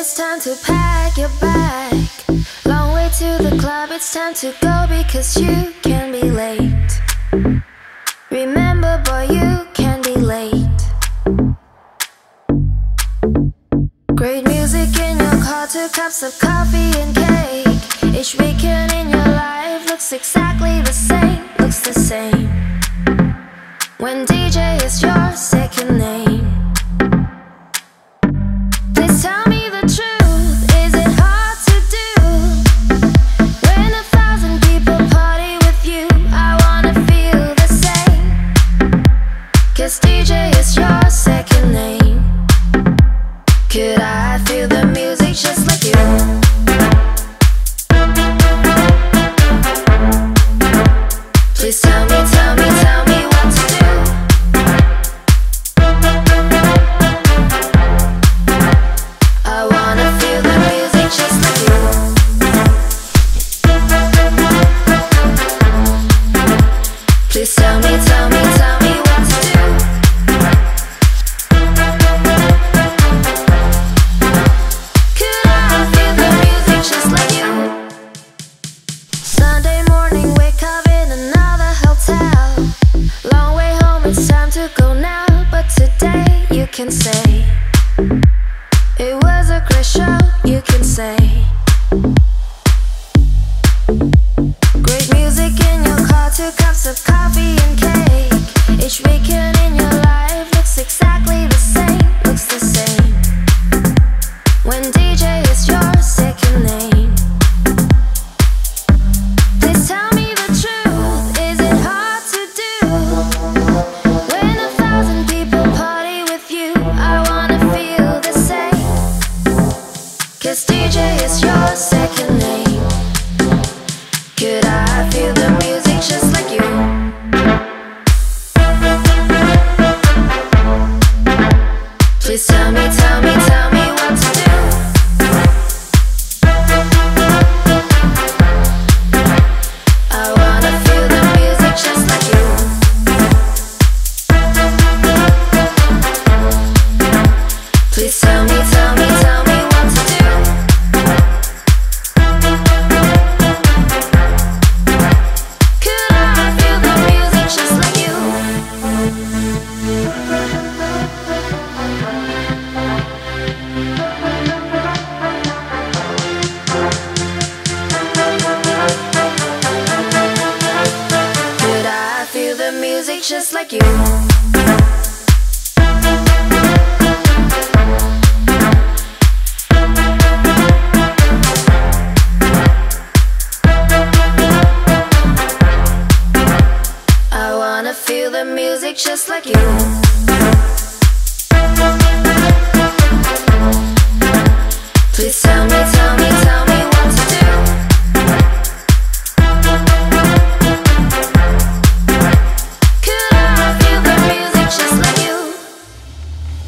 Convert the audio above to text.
it's time to pack your bag. Long way to the club, it's time to go because you can be late. Remember, boy, you can be late. Great music in your car, 2 cups of coffee and cake. Each weekend in your life looks exactly the same, looks the same. When DJ is your second name. Please tell me the truth, is it hard to do? When 1,000 people party with you, I wanna feel the same. 'Cause DJ is your second name. Could I feel the music just like you? Please tell me what to do. I wanna feel the music just like you. Please tell me what to do. Could I feel the music just like you? Sunday morning, wake up in another hotel. Long way home, it's time to go now. But today you can say it was a great show, you can say. Great music in your car, 2 cups of coffee and cake. Each weekend in your life looks exactly the same, looks the same. When DJ is your second name. Please tell me the truth, is it hard to do? When 1,000 people party with you, I wanna feel the same. 'Cause DJ is your second name. Could I feel the music just like you? Please tell me what to do. I wanna feel the music just like you. Please tell me what to do. Could I feel the music just like you? Could I feel the music just like you? I wanna feel the music just like you.